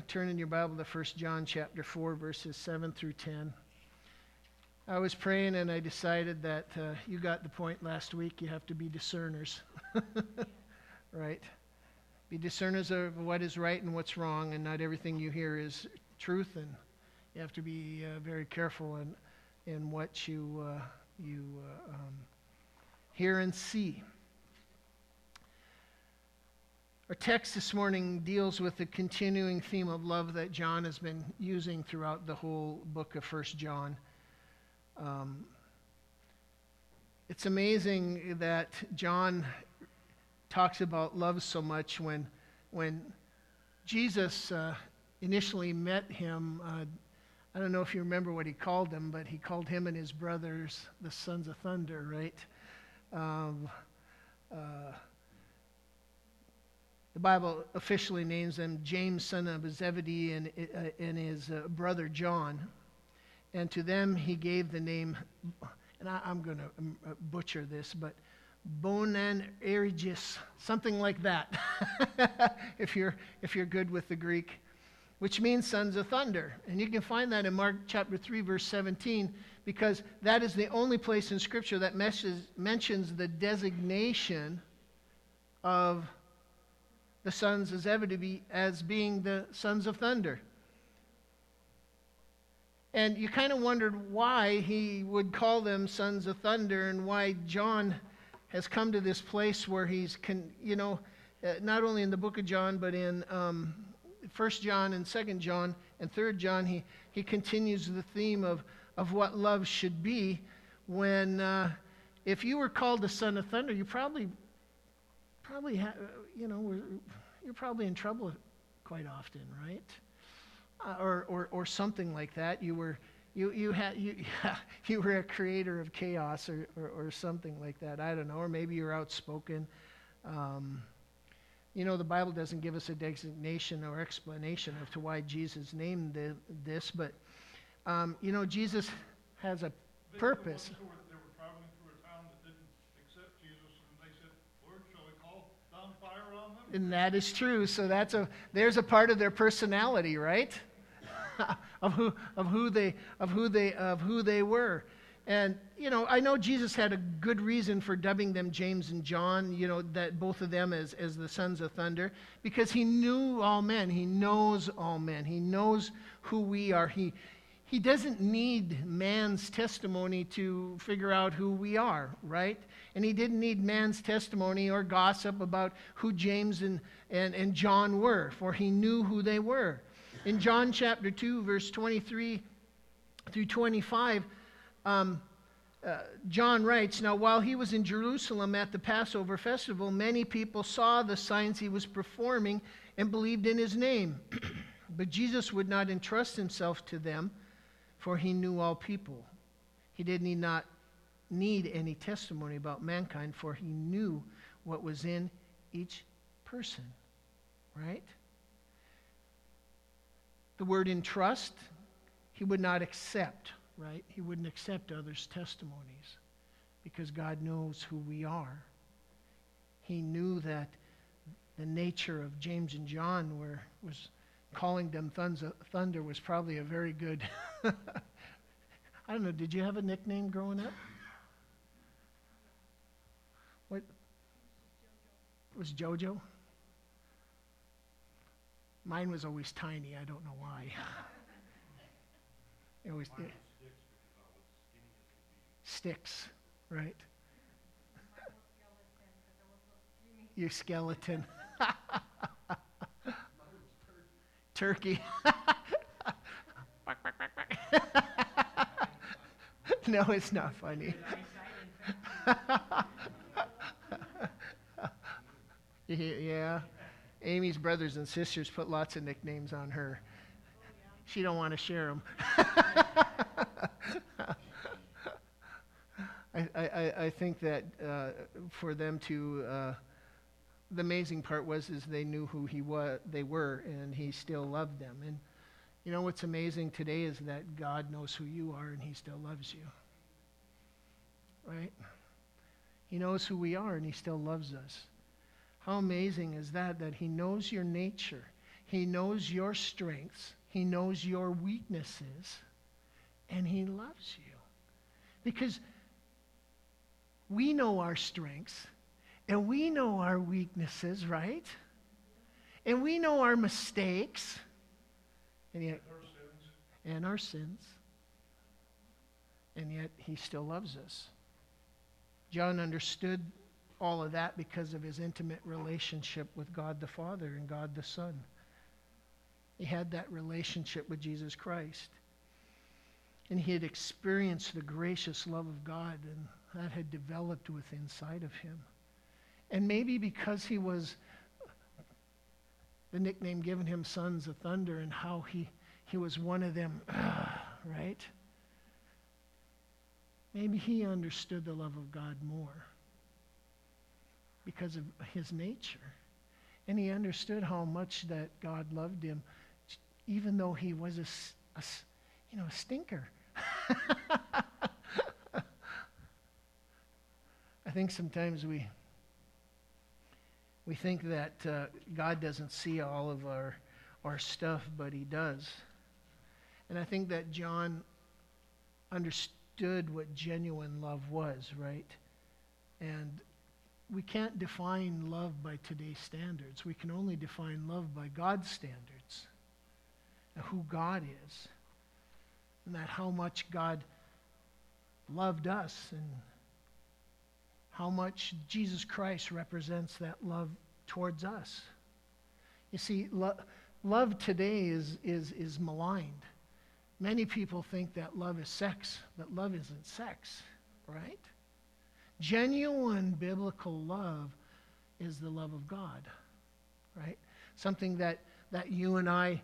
turn in your Bible to 1 John chapter 4, verses 7 through 10. I was praying and I decided that you got the point last week. You have to be discerners. Right? Be discerners of what is right and what's wrong, and not everything you hear is truth, and you have to be very careful in what you hear and see. Our text this morning deals with the continuing theme of love that John has been using throughout the whole book of 1 John. It's amazing that John talks about love so much. When Jesus initially met him, I don't know if you remember what he called them, but he called him and his brothers the sons of thunder, right? The Bible officially names them James, son of Zebedee, and his brother John. And to them he gave the name, and I'm going to butcher this, but Boanerges, something like that, if you're good with the Greek, which means sons of thunder. And you can find that in Mark chapter 3, verse 17, because that is the only place in Scripture that mentions the designation of the sons of Zebedee as being the sons of thunder. And you kind of wondered why he would call them sons of thunder, and why John has come to this place where he's, not only in the book of John, but in 1 John and 2 John and 3 John, he continues the theme of what love should be. When if you were called the son of thunder, you probably you're probably in trouble quite often, right? Or something like that. You were a creator of chaos or something like that. I don't know. Or maybe you're outspoken. The Bible doesn't give us a designation or explanation as to why Jesus named this, but Jesus has a purpose. They were traveling through a town that didn't accept Jesus, and they said, "Lord, shall we call down fire on them?" And that is true. So there's a part of their personality, right? of who they were. And I know Jesus had a good reason for dubbing them James and John, that both of them as the sons of thunder, because he knew all men. He knows all men. He knows who we are. He doesn't need man's testimony to figure out who we are, right? And he didn't need man's testimony or gossip about who James and John were, for he knew who they were. In John chapter 2, verse 23 through 25, John writes, "Now while he was in Jerusalem at the Passover festival, many people saw the signs he was performing and believed in his name. But Jesus would not entrust himself to them, for he knew all people. He did not need any testimony about mankind, for he knew what was in each person." Right? The word entrust, he would not accept, right? He wouldn't accept others' testimonies because God knows who we are. He knew that the nature of James and John was calling them thunder was probably a very good... I don't know, did you have a nickname growing up? What? It was JoJo? Mine was always Tiny. I don't know why. It always Mine was Sticks, because I was skinny as could be. Sticks, right? Your skeleton. Turkey. No, it's not funny. Yeah. Amy's brothers and sisters put lots of nicknames on her. She don't want to share them. I think that for them to, the amazing part is they knew who they were, and he still loved them. And what's amazing today is that God knows who you are, and he still loves you. Right? He knows who we are, and he still loves us. How amazing is that he knows your nature. He knows your strengths. He knows your weaknesses. And He loves you. Because we know our strengths. And we know our weaknesses, right? And we know our mistakes. And yet, Our sins. and our sins. And yet He still loves us. John understood all of that because of his intimate relationship with God the Father and God the Son. He had that relationship with Jesus Christ. And he had experienced the gracious love of God, and that had developed within inside of him. And maybe because he was, the nickname given him, Sons of Thunder, and how he was one of them, right? Maybe he understood the love of God more because of his nature. And he understood how much that God loved him, even though he was a stinker. I think sometimes we think that God doesn't see all of our stuff, but He does. And I think that John understood what genuine love was, right? And we can't define love by today's standards. We can only define love by God's standards, and who God is, and that how much God loved us, and how much Jesus Christ represents that love towards us. You see, love today is maligned. Many people think that love is sex, but love isn't sex, right? Genuine biblical love is the love of God, right? Something that you and I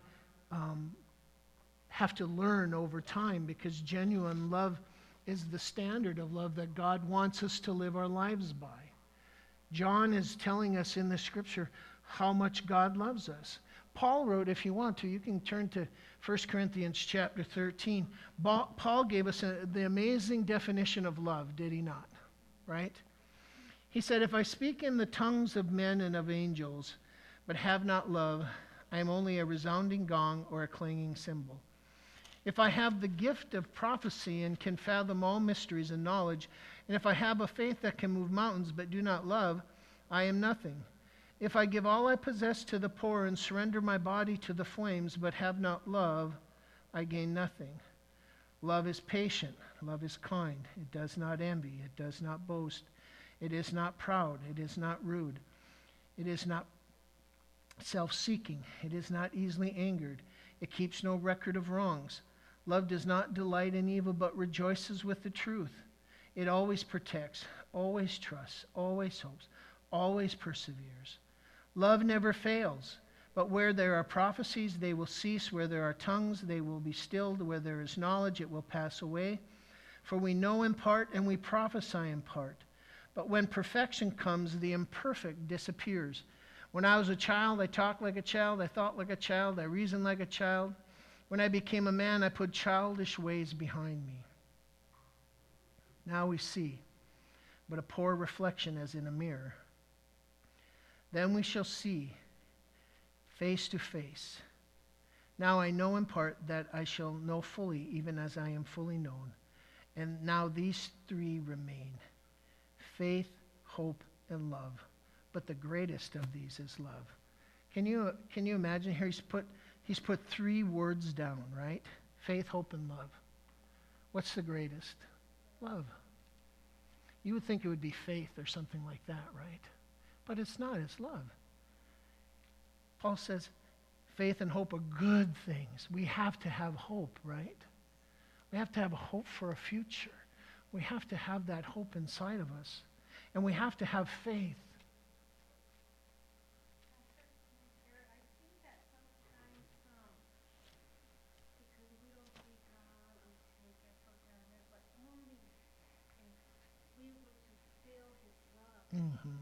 have to learn over time, because genuine love is the standard of love that God wants us to live our lives by. John is telling us in the scripture how much God loves us. Paul wrote, if you want to, you can turn to 1 Corinthians chapter 13. Paul gave us the amazing definition of love, did he not? Right? He said, if I speak in the tongues of men and of angels, but have not love, I am only a resounding gong or a clanging cymbal. If I have the gift of prophecy and can fathom all mysteries and knowledge, and if I have a faith that can move mountains but do not love, I am nothing. If I give all I possess to the poor and surrender my body to the flames but have not love, I gain nothing. Love is patient. Love is kind. It does not envy. It does not boast. It is not proud. It is not rude. It is not self-seeking. It is not easily angered. It keeps no record of wrongs. Love does not delight in evil, but rejoices with the truth. It always protects, always trusts, always hopes, always perseveres. Love never fails, but where there are prophecies, they will cease. Where there are tongues, they will be stilled. Where there is knowledge, it will pass away. For we know in part and we prophesy in part. But when perfection comes, the imperfect disappears. When I was a child, I talked like a child, I thought like a child, I reasoned like a child. When I became a man, I put childish ways behind me. Now we see, but a poor reflection as in a mirror. Then we shall see face to face. Now I know in part, that I shall know fully, even as I am fully known. And now these three remain: faith, hope, and love. But the greatest of these is love. Can you imagine here? He's put three words down, right? Faith, hope, and love. What's the greatest? Love. You would think it would be faith or something like that, right? But it's not. It's love. Paul says faith and hope are good things. We have to have hope, right? We have to have a hope for a future. We have to have that hope inside of us. And we have to have faith. Mm-hmm.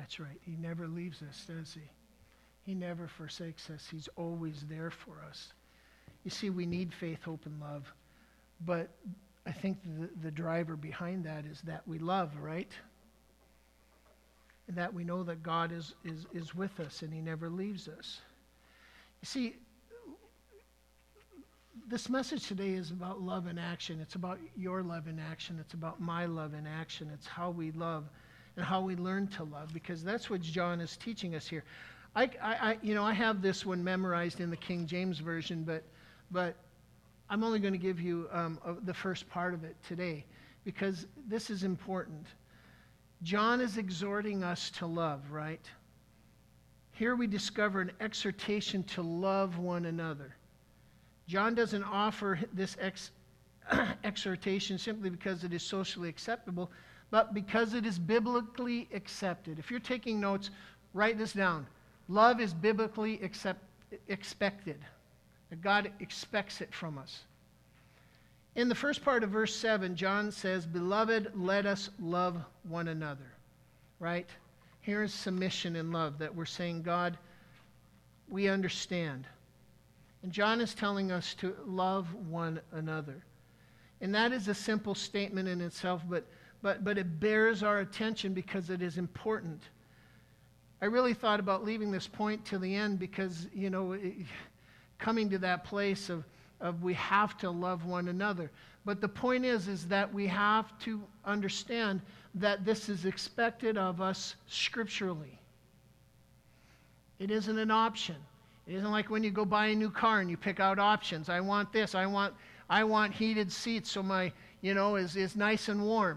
That's right. He never leaves us, does he? He never forsakes us. He's always there for us. You see, we need faith, hope, and love. But I think the driver behind that is that we love, right? And that we know that God is with us and he never leaves us. You see, this message today is about love in action. It's about your love in action. It's about my love in action. It's how we love and how we learn to love, because that's what John is teaching us here. I have this one memorized in the King James Version, but I'm only going to give you the first part of it today, because this is important. John is exhorting us to love, right? Here we discover an exhortation to love one another. John doesn't offer this exhortation simply because it is socially acceptable, but because it is biblically accepted. If you're taking notes, write this down. Love is biblically expected. God expects it from us. In the first part of verse 7, John says, "Beloved, let us love one another." Right? Here's submission and love that we're saying, God, we understand. And John is telling us to love one another. And that is a simple statement in itself, but it bears our attention because it is important. I really thought about leaving this point to the end because, coming to that place of we have to love one another. But the point is that we have to understand that this is expected of us scripturally. It isn't an option. It isn't like when you go buy a new car and you pick out options. I want this. I want heated seats so my, is nice and warm.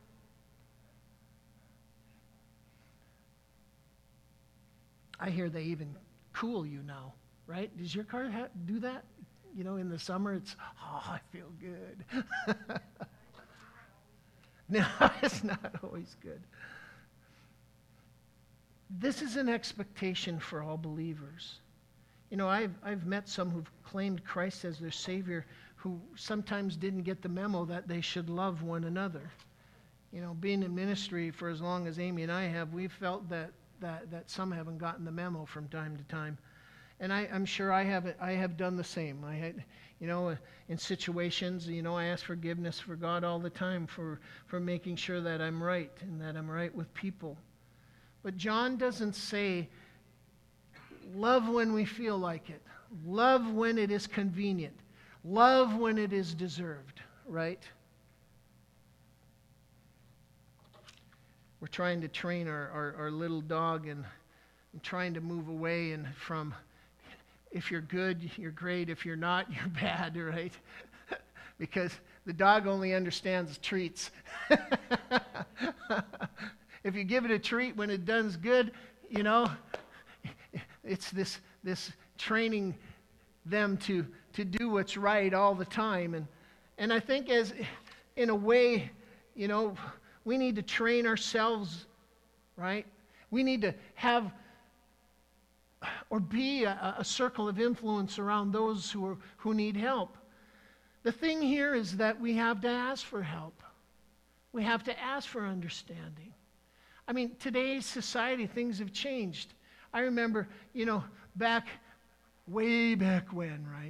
I hear they even cool you now, right? Does your car do that? In the summer, it's, I feel good. No, it's not always good. This is an expectation for all believers. I've met some who've claimed Christ as their Savior who sometimes didn't get the memo that they should love one another. Being in ministry for as long as Amy and I have, we've felt that some haven't gotten the memo from time to time. And I'm sure I have done the same. I had, in situations, I ask forgiveness for God all the time for making sure that I'm right and that I'm right with people. But John doesn't say, love when we feel like it. Love when it is convenient. Love when it is deserved, right? We're trying to train our little dog and trying to move away from if you're good, you're great. If you're not, you're bad, right? Because the dog only understands treats. If you give it a treat when it does good, it's this training them to do what's right all the time. And I think in a way, we need to train ourselves, right? We need to have or be a circle of influence around those who need help. The thing here is that we have to ask for help. We have to ask for understanding. I mean, today's society, things have changed. I remember, way back when, right?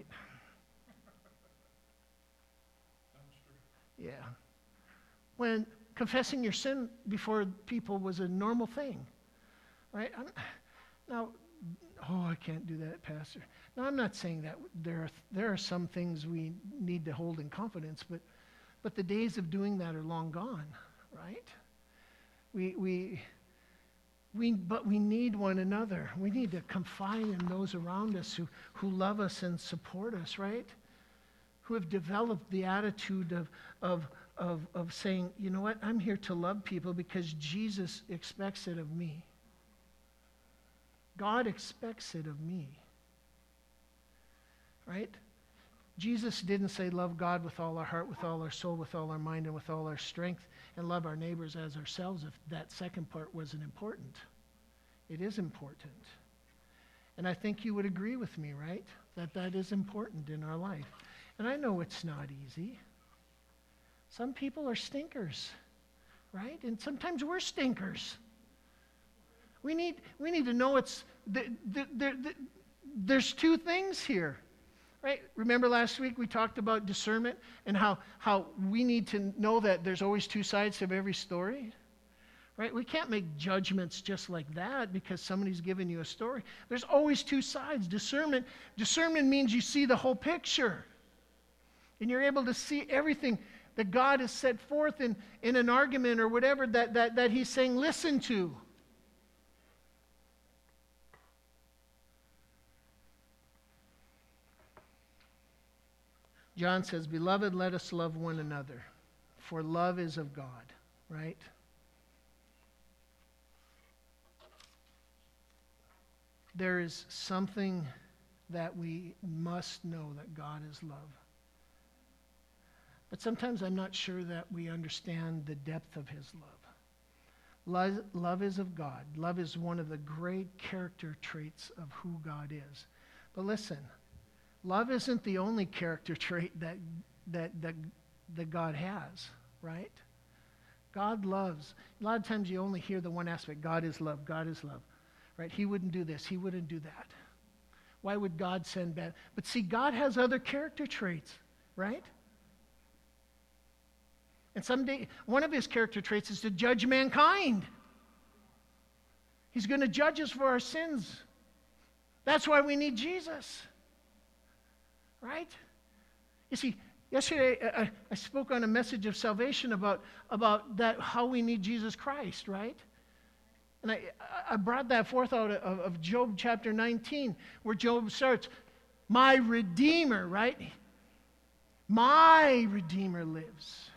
Yeah. When confessing your sin before people was a normal thing, right? I can't do that, Pastor. Now, I'm not saying that there are some things we need to hold in confidence, but the days of doing that are long gone, right? But we need one another. We need to confide in those around us who love us and support us, right? Who have developed the attitude of saying, you know what, I'm here to love people because Jesus expects it of me. God expects it of me. Right? Jesus didn't say love God with all our heart, with all our soul, with all our mind, and with all our strength, and love our neighbors as ourselves if that second part wasn't important. It is important. And I think you would agree with me, right? That is important in our life. And I know it's not easy. Some people are stinkers, right? And sometimes we're stinkers. We need to know there's two things here. Right? Remember last week we talked about discernment and how we need to know that there's always two sides of every story? Right? We can't make judgments just like that because somebody's giving you a story. There's always two sides. Discernment means you see the whole picture. And you're able to see everything that God has set forth in an argument or whatever that He's saying, listen to. John says, "Beloved, let us love one another, for love is of God," right? There is something that we must know, that God is love. But sometimes I'm not sure that we understand the depth of His love. Love is of God. Love is one of the great character traits of who God is. But listen, love isn't the only character trait that God has, right? God loves. A lot of times you only hear the one aspect. God is love. God is love. Right? He wouldn't do this. He wouldn't do that. Why would God send bad? But see, God has other character traits, right? And someday, one of His character traits is to judge mankind. He's going to judge us for our sins. That's why we need Jesus. Right? You see, yesterday I spoke on a message of salvation about that, how we need Jesus Christ, right? And I brought that forth out of Job chapter 19, where Job starts, "My Redeemer," right? My Redeemer lives.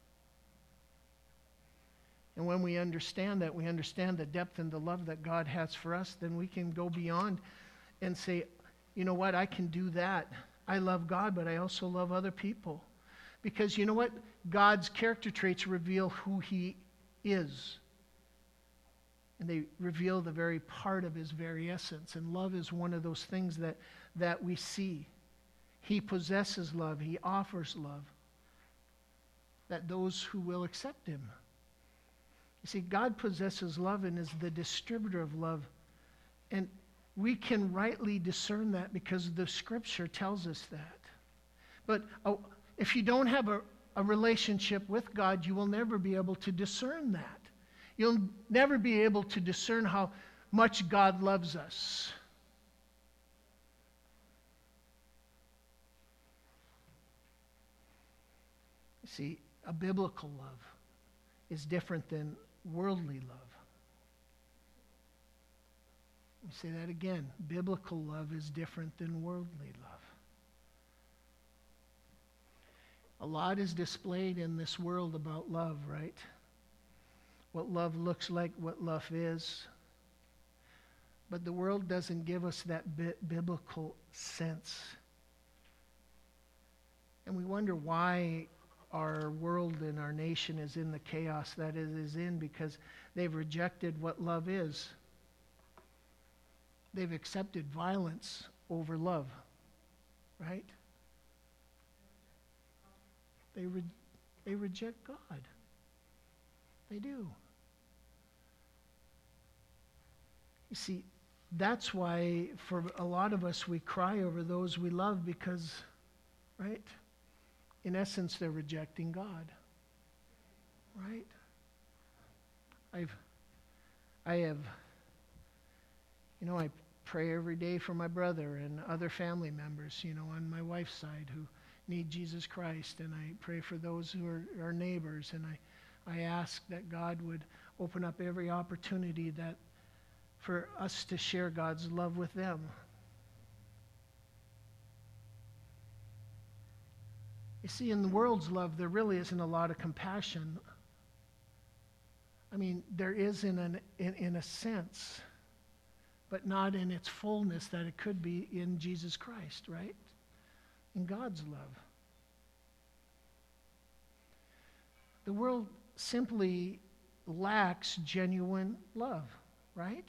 And when we understand that, we understand the depth and the love that God has for us, then we can go beyond and say, you know what, I can do that. I love God, but I also love other people. Because you know what? God's character traits reveal who He is. And they reveal the very part of His very essence. And love is one of those things that we see. He possesses love. He offers love. That those who will accept Him. You see, God possesses love and is the distributor of love. And we can rightly discern that because the Scripture tells us that. But if you don't have a relationship with God, you will never be able to discern that. You'll never be able to discern how much God loves us. You see, a biblical love is different than worldly love. Let me say that again. Biblical love is different than worldly love. A lot is displayed in this world about love, right? What love looks like, what love is. But the world doesn't give us that biblical sense. And we wonder why our world and our nation is in the chaos that it is in, because they've rejected what love is. They've accepted violence over love, right? They reject God. They do. You see, that's why for a lot of us we cry over those we love because, right? In essence, they're rejecting God. Right? I pray every day for my brother and other family members, on my wife's side who need Jesus Christ. And I pray for those who are our neighbors. And I ask that God would open up every opportunity for us to share God's love with them. You see, in the world's love, there really isn't a lot of compassion. I mean, there is in a sense, but not in its fullness that it could be in Jesus Christ, right? In God's love. The world simply lacks genuine love, right?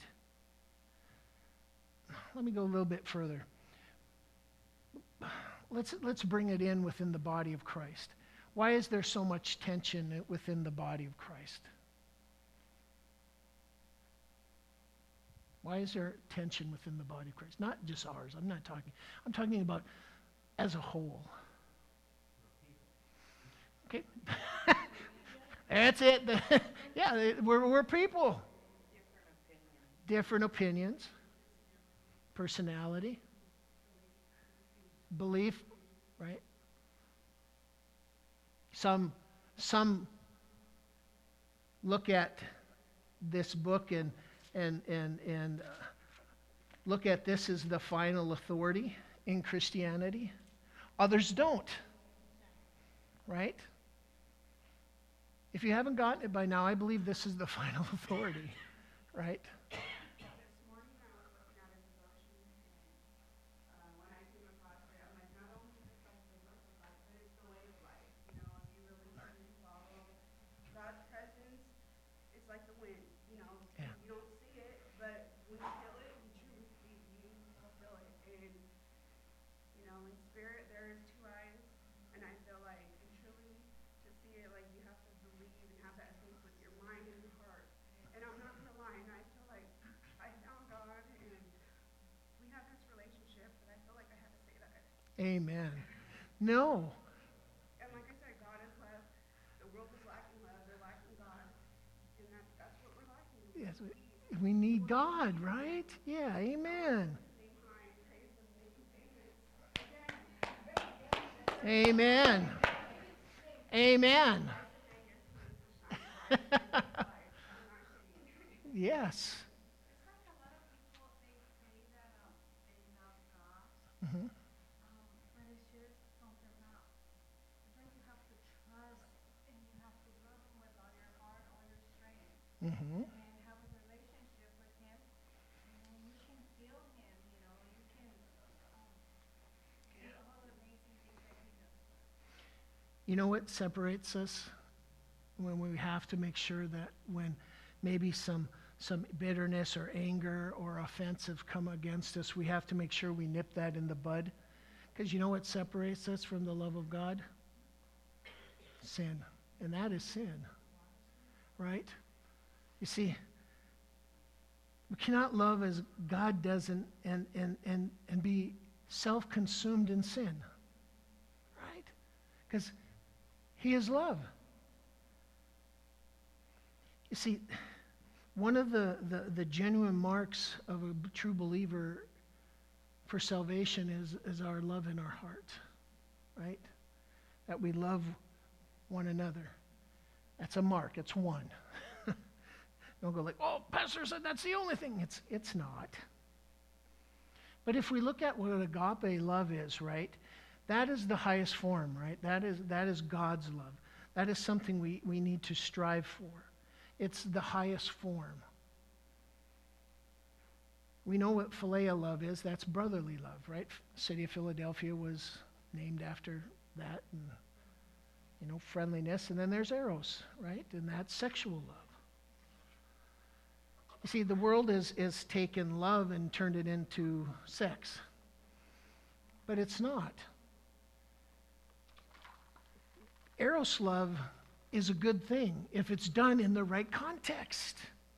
Let me go a little bit further. Let's bring it in within the body of Christ. Why is there so much tension within the body of Christ? Why is there tension within the body of Christ? Not just ours. I'm talking about as a whole. Okay. That's it. Yeah, we're people. Different opinions. Personality. Belief, right? Some look at this book and look at this as the final authority in Christianity. Others don't, right? If you haven't gotten it by now, I believe this is the final authority, right? This morning I was looking at a devotion, and when I came across it, I'm like, not only is it like the love of God, but it's the way of life. You know, if you really truly follow God's presence, it's like the wind. You know, Yeah. you don't see it, but when you feel it, you truly see, you fulfill it. And you know, in spirit, there is two eyes, and I feel like, and truly, to see it, like you have to believe and have that faith with your mind and your heart. And I'm not gonna lie, and I feel like I found God, and we have this relationship, but I feel like I had to say that. Amen. No. And like I said, God is love. The world is lacking love. They're lacking God, and that's what we're lacking. Yes, we need God, right? Yeah, amen. Name high and praise Him, name famous. Amen. Amen. Yes. It's like a lot of people, they say that they love God, Mhm. but it's just from their mouth. But then you have to trust and you have to love Him with all your heart, all your strength, Mhm. and have a relationship with Him. And then you can feel Him, you know, you can see all the amazing things that He does. You know what separates us? When we have to make sure that when maybe some bitterness or anger or offense have come against us, we have to make sure we nip that in the bud. Because you know what separates us from the love of God? Sin. And that is sin. Right? You see, we cannot love as God does and be self-consumed in sin. Right? Because He is love. You see, one of the genuine marks of a true believer for salvation is our love in our heart, right? That we love one another. That's a mark. It's one. Don't go like, oh, pastor said that's the only thing. It's not. But if we look at what agape love is, right? That is the highest form, right? That is God's love. That is something we need to strive for. It's the highest form. We know what philea love is. That's brotherly love, right? City of Philadelphia was named after that, and you know, friendliness. And then there's eros, right? And that's sexual love. You see, the world is taken love and turned it into sex, but it's not. Eros love is a good thing if it's done in the right context.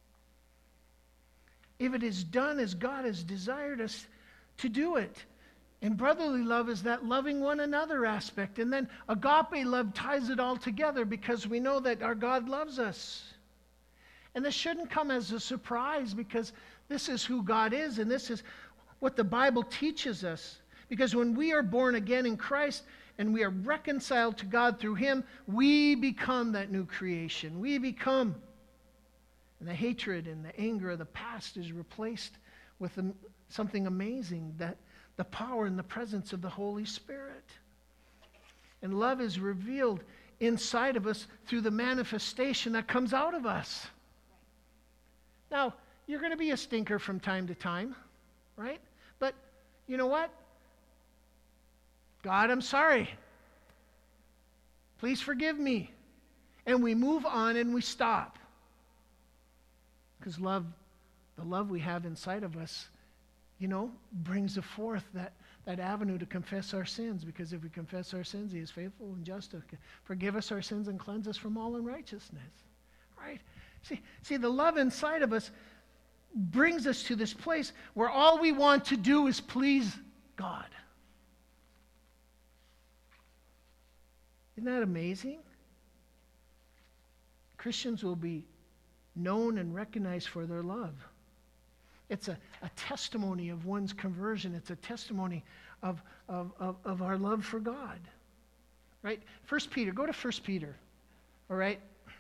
If it is done as God has desired us to do it. And brotherly love is that loving one another aspect. And then agape love ties it all together because we know that our God loves us. And this shouldn't come as a surprise because this is who God is and this is what the Bible teaches us. Because when we are born again in Christ, and we are reconciled to God through Him, we become that new creation. We become. And the hatred and the anger of the past is replaced with something amazing, that the power and the presence of the Holy Spirit. And love is revealed inside of us through the manifestation that comes out of us. Now, you're going to be a stinker from time to time, right? But you know what? God, I'm sorry. Please forgive me. And we move on and we stop. Because love, the love we have inside of us, you know, brings forth that avenue to confess our sins. Because if we confess our sins, He is faithful and just to forgive us our sins and cleanse us from all unrighteousness. Right? See, the love inside of us brings us to this place where all we want to do is please God. Isn't that amazing? Christians will be known and recognized for their love. It's a testimony of one's conversion. It's a testimony of our love for God. Right? 1 Peter, go to 1 Peter. All right?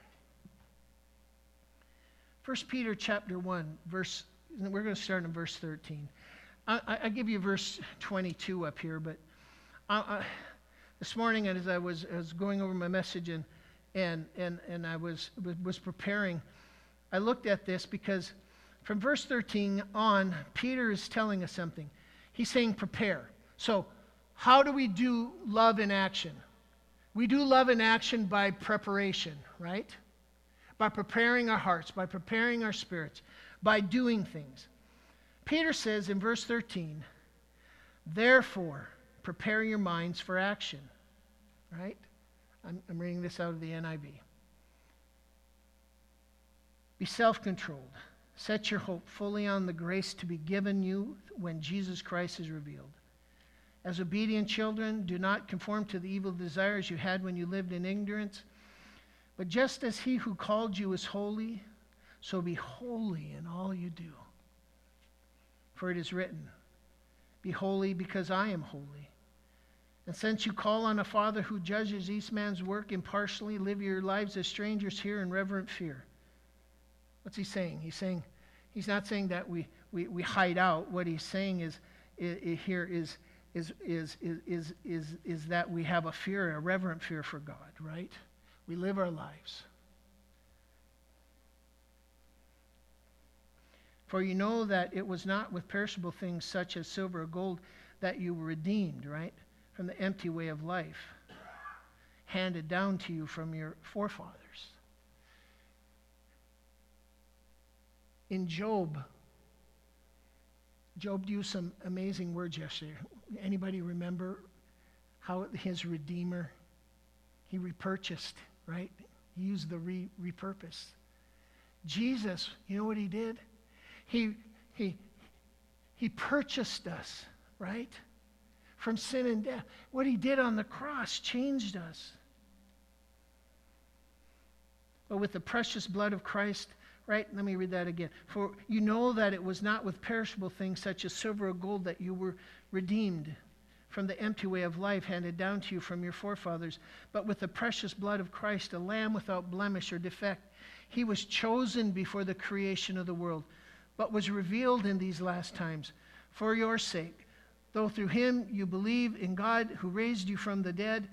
1 Peter chapter 1, we're going to start in verse 13. I give you verse 22 up here, but this morning as I was going over my message and I was preparing, I looked at this because from verse 13 on, Peter is telling us something. He's saying prepare. So how do we do love in action? We do love in action by preparation, right? By preparing our hearts, by preparing our spirits, by doing things. Peter says in verse 13, therefore, prepare your minds for action. Right? I'm reading this out of the NIV. Be self-controlled. Set your hope fully on the grace to be given you when Jesus Christ is revealed. As obedient children, do not conform to the evil desires you had when you lived in ignorance. But just as he who called you is holy, so be holy in all you do. For it is written, be holy because I am holy. And since you call on a Father who judges each man's work impartially, live your lives as strangers here in reverent fear. What's he saying? He's not saying that we hide out. What he's saying is that we have a fear, a reverent fear for God, right? We live our lives. For you know that it was not with perishable things such as silver or gold that you were redeemed, right? From the empty way of life handed down to you from your forefathers. In Job used some amazing words yesterday. Anybody remember how his Redeemer, he repurchased, right? He used the repurpose. Jesus, you know what he did? He purchased us, right? From sin and death. What he did on the cross changed us. But with the precious blood of Christ, right? Let me read that again. For you know that it was not with perishable things such as silver or gold that you were redeemed from the empty way of life handed down to you from your forefathers, but with the precious blood of Christ, a lamb without blemish or defect. He was chosen before the creation of the world, but was revealed in these last times for your sake. Though through him you believe in God who raised him from the dead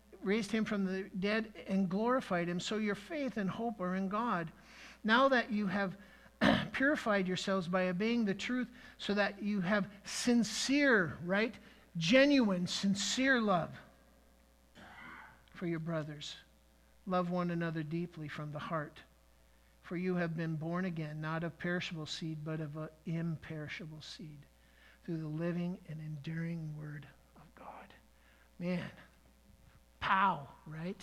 and glorified him, so your faith and hope are in God. Now that you have purified yourselves by obeying the truth, so that you have sincere, right? Genuine, sincere love for your brothers. Love one another deeply from the heart. For you have been born again, not of perishable seed, but of an imperishable seed, through the living and enduring word of God. Man, pow, right?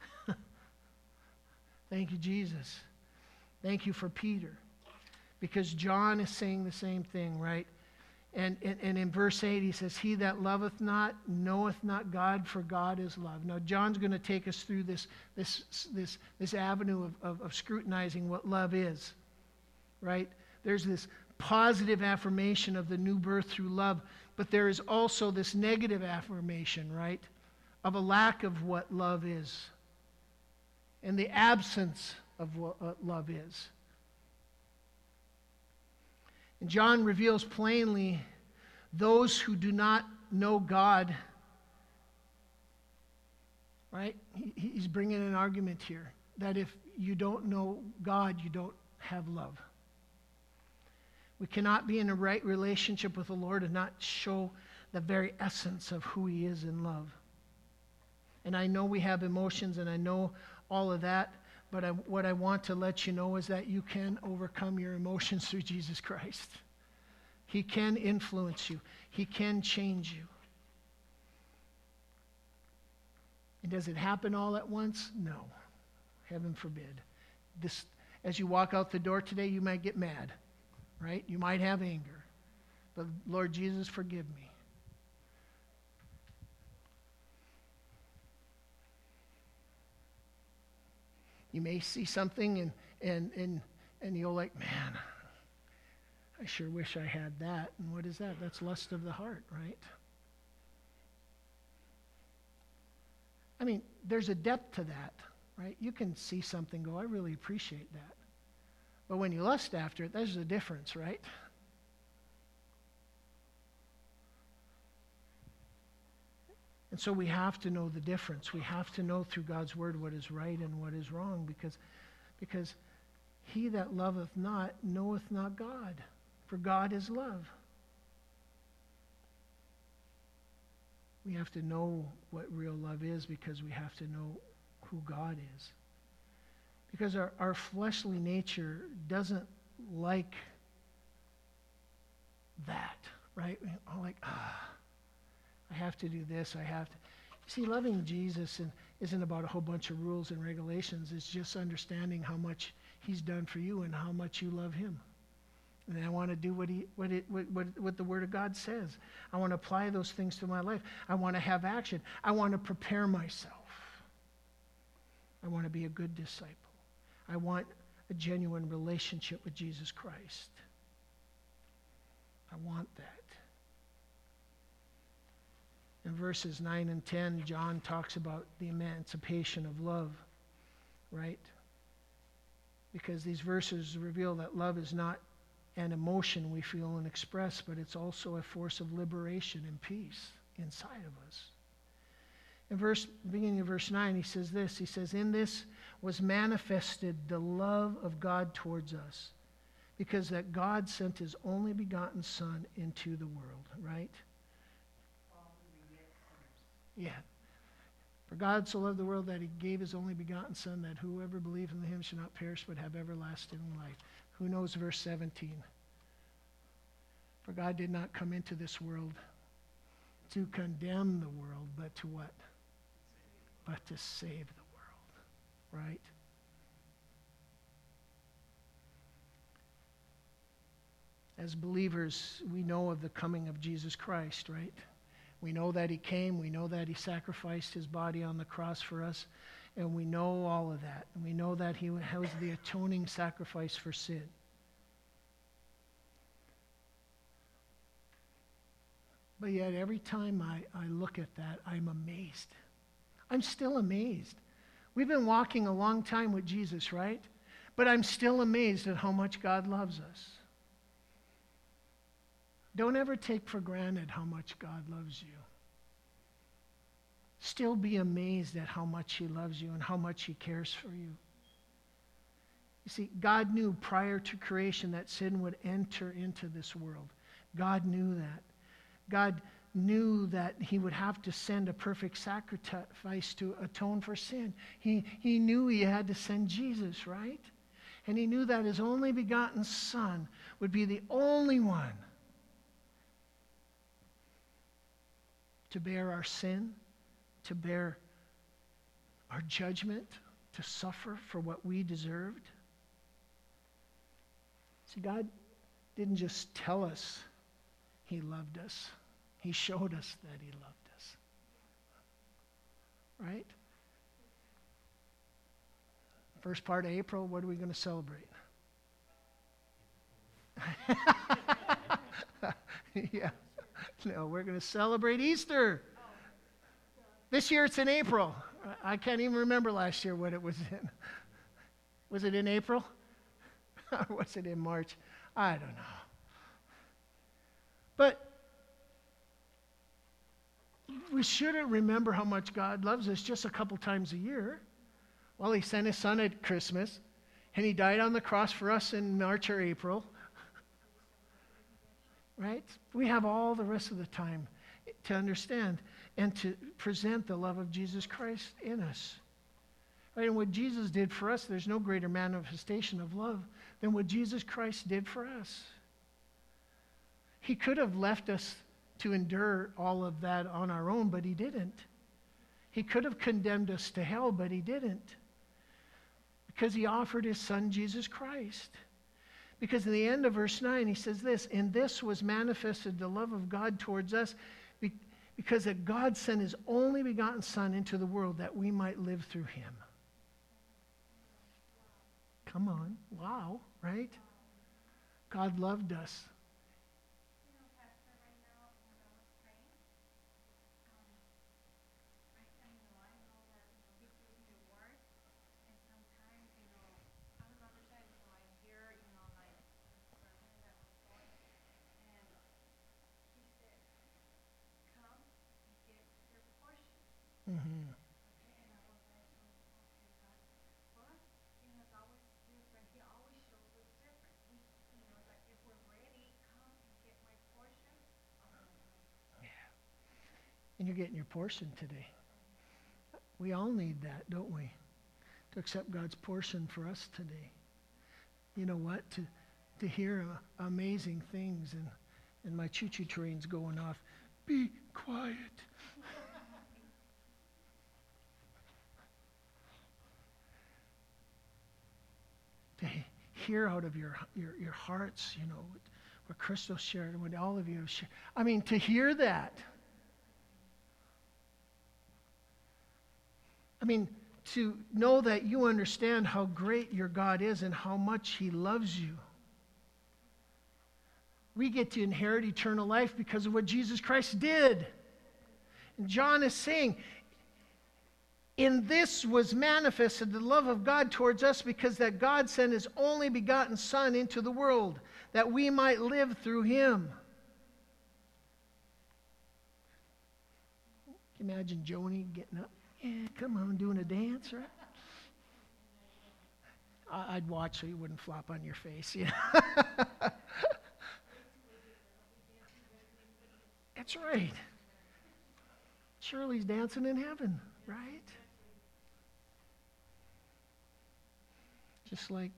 Thank you, Jesus. Thank you for Peter. Because John is saying the same thing, right? And in verse 8 he says, he that loveth not knoweth not God, for God is love. Now John's going to take us through this avenue of scrutinizing what love is, right? There's this positive affirmation of the new birth through love, but there is also this negative affirmation, right, of a lack of what love is and the absence of what love is. And John reveals plainly those who do not know God, right? He's bringing an argument here that if you don't know God, you don't have love. We cannot be in a right relationship with the Lord and not show the very essence of who he is in love. And I know we have emotions and I know all of that, but what I want to let you know is that you can overcome your emotions through Jesus Christ. He can influence you. He can change you. And does it happen all at once? No. Heaven forbid. As you walk out the door today, you might get mad. right? You might have anger. But Lord Jesus, forgive me. You may see something and you're like, man, I sure wish I had that. And what is that? That's lust of the heart, right? I mean, there's a depth to that, right? You can see something, go, I really appreciate that. But when you lust after it, there's a difference, right? And so we have to know the difference. We have to know through God's word what is right and what is wrong, because he that loveth not knoweth not God, for God is love. We have to know what real love is because we have to know who God is. Because our fleshly nature doesn't like that, right? I'm like, I have to do this, I have to. See, loving Jesus isn't about a whole bunch of rules and regulations. It's just understanding how much he's done for you and how much you love him. And I want to do what the Word of God says. I want to apply those things to my life. I want to have action. I want to prepare myself. I want to be a good disciple. I want a genuine relationship with Jesus Christ. I want that. In verses 9 and 10, John talks about the emancipation of love, right? Because these verses reveal that love is not an emotion we feel and express, but it's also a force of liberation and peace inside of us. Beginning of verse 9, he says this. He says, in this was manifested the love of God towards us, because that God sent his only begotten Son into the world, right? Yeah. For God so loved the world that he gave his only begotten Son, that whoever believes in him should not perish but have everlasting life. Who knows verse 17? For God did not come into this world to condemn the world, but to what? But to save the world, right? As believers, we know of the coming of Jesus Christ, right? We know that he came. We know that he sacrificed his body on the cross for us. And we know all of that. And we know that he was the atoning sacrifice for sin. But yet every time I look at that, I'm amazed. I'm still amazed. We've been walking a long time with Jesus, right? But I'm still amazed at how much God loves us. Don't ever take for granted how much God loves you. Still be amazed at how much he loves you and how much he cares for you. You see, God knew prior to creation that sin would enter into this world. God knew that. God knew that he would have to send a perfect sacrifice to atone for sin. He knew he had to send Jesus, right? And he knew that his only begotten Son would be the only one to bear our sin, to bear our judgment, to suffer for what we deserved. See, God didn't just tell us he loved us. He showed us that he loved us. Right? First part of April, what are we going to celebrate? Yeah. No, we're going to celebrate Easter. This year it's in April. I can't even remember last year what it was in. Was it in April? Or was it in March? I don't know. But we shouldn't remember how much God loves us just a couple times a year. Well, he sent his Son at Christmas, and he died on the cross for us in March or April. Right? We have all the rest of the time to understand and to present the love of Jesus Christ in us. Right? And what Jesus did for us, there's no greater manifestation of love than what Jesus Christ did for us. He could have left us to endure all of that on our own, but he didn't. He could have condemned us to hell, but he didn't. Because he offered his Son, Jesus Christ. Because in the end of verse 9, he says this, "In this was manifested the love of God towards us, because that God sent his only begotten Son into the world that we might live through him." Come on. Wow, right? God loved us. You know, Pastor, right now, when I was praying, I know that, he gives me a word, and sometimes, I don't understand, so I hear, like, the sermon that was going, and he said, come and get your portion. Mm-hmm. Okay, and I was like, okay, God, but, God was different. He always shows us different. Like if we're ready, come and get my portion. And you're getting your portion today. We all need that, don't we? To accept God's portion for us today. You know what? To hear amazing things, and my choo-choo train's going off. Be quiet. To hear out of your hearts, what Crystal shared and what all of you have shared. I mean, to hear that. I mean, to know that you understand how great your God is and how much he loves you. We get to inherit eternal life because of what Jesus Christ did. And John is saying, in this was manifested the love of God towards us, because that God sent his only begotten Son into the world that we might live through him. Can you imagine Joni getting up? Yeah, come on, doing a dance, right? I'd watch so you wouldn't flop on your face. Yeah. That's right. Shirley's dancing in heaven, right? Just like,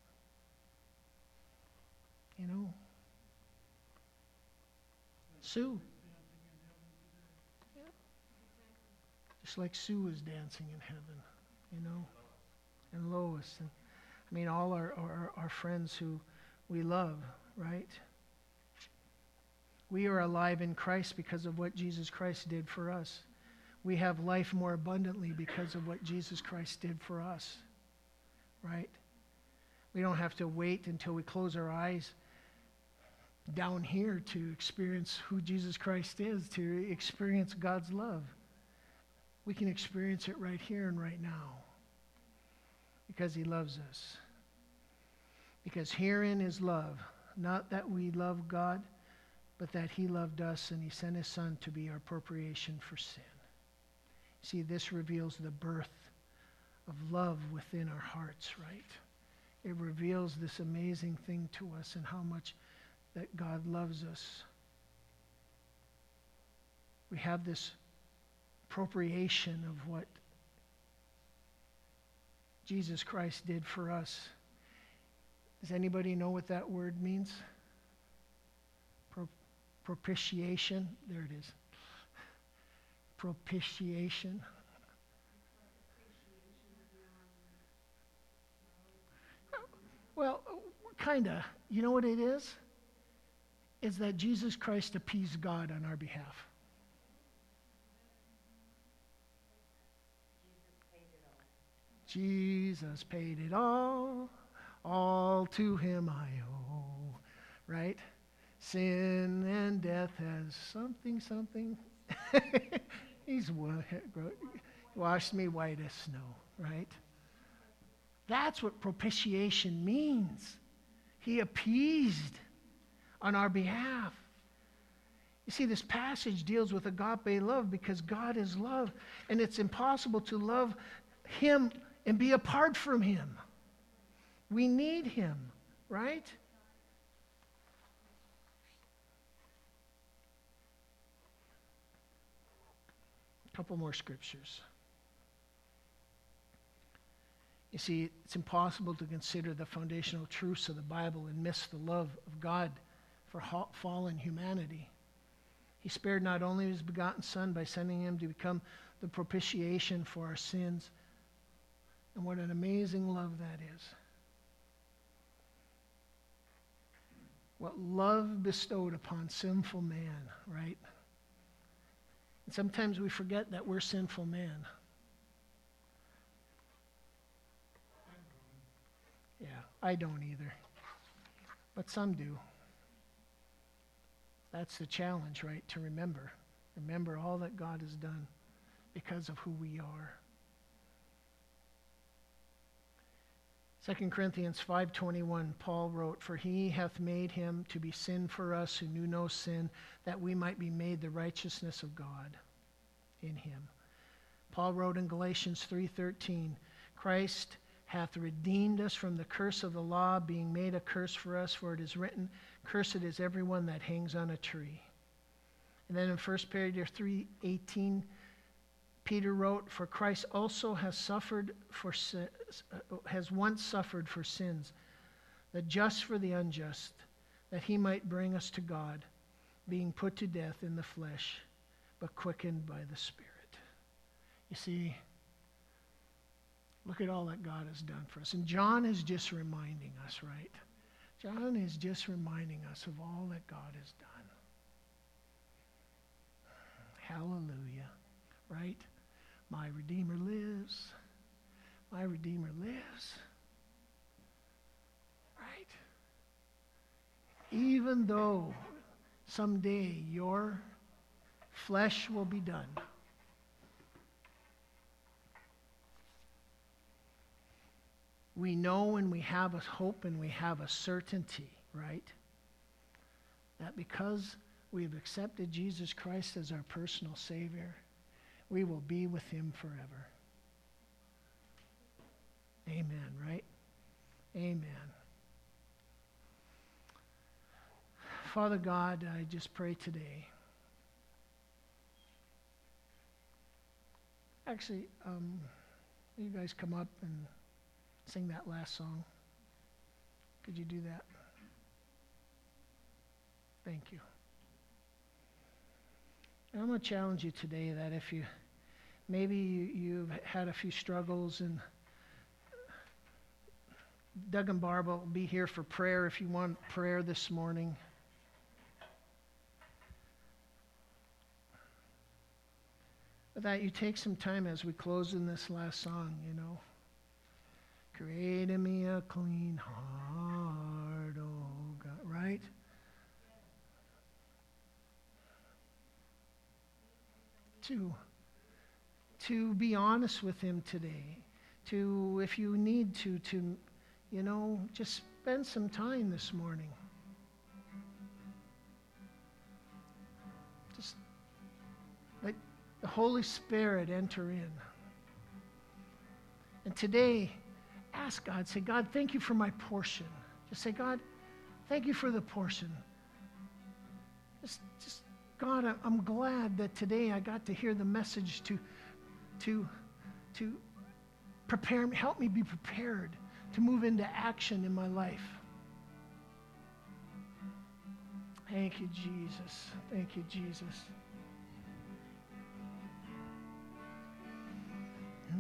Sue. Yeah. Just like Sue is dancing in heaven, and Lois. And all our friends who we love, right? We are alive in Christ because of what Jesus Christ did for us. We have life more abundantly because of what Jesus Christ did for us, right? We don't have to wait until we close our eyes down here to experience who Jesus Christ is, to experience God's love. We can experience it right here and right now because he loves us. Because herein is love, not that we love God, but that he loved us and he sent his Son to be our propitiation for sin. See, this reveals the birth of love within our hearts, right? It reveals this amazing thing to us and how much that God loves us. We have this appropriation of what Jesus Christ did for us. Does anybody know what that word means? Propitiation. There it is. Propitiation. Well, kind of. You know what it is? Is that Jesus Christ appeased God on our behalf. Jesus paid it all to him I owe, right? Sin and death has something. He's washed me white as snow, right? That's what propitiation means. He appeased on our behalf. You see, this passage deals with agape love because God is love, and it's impossible to love him and be apart from him. We need him, right? A couple more scriptures. You see, it's impossible to consider the foundational truths of the Bible and miss the love of God for fallen humanity. He spared not only his begotten Son by sending him to become the propitiation for our sins, and what an amazing love that is. what love bestowed upon sinful man, right? And sometimes we forget that we're sinful man. Yeah, I don't either. But some do. That's the challenge, right? To remember. Remember all that God has done because of who we are. 2 Corinthians 5:21, Paul wrote, "For he hath made him to be sin for us who knew no sin, that we might be made the righteousness of God in him." Paul wrote in Galatians 3:13, "Christ hath redeemed us from the curse of the law, being made a curse for us, for it is written, Cursed is everyone that hangs on a tree." And then in 1 Peter 3:18, Peter wrote, "For Christ also has once suffered for sins, the just for the unjust, that he might bring us to God, being put to death in the flesh, but quickened by the Spirit." You see, look at all that God has done for us. And John is just reminding us, right? John is just reminding us of all that God has done. Hallelujah, right? My Redeemer lives. My Redeemer lives. Right? Even though someday your flesh will be done, we know and we have a hope and we have a certainty, right? That because we have accepted Jesus Christ as our personal Savior, we will be with him forever. Amen, right? Amen. Father God, I just pray today. Actually, you guys come up and sing that last song. Could you do that? Thank you. And I'm going to challenge you today that if you, maybe you've had a few struggles, and Doug and Barb will be here for prayer if you want prayer this morning. But that you take some time as we close in this last song, you know. Create in me a clean heart, oh God, right? To be honest with him today. To, if you need to, you know, just spend some time this morning. Just let the Holy Spirit enter in. And today, ask God, say, God, thank you for my portion. Just say, God, thank you for the portion. Just God, I'm glad that today I got to hear the message to prepare me, help me be prepared to move into action in my life. Thank you, Jesus. Thank you, Jesus.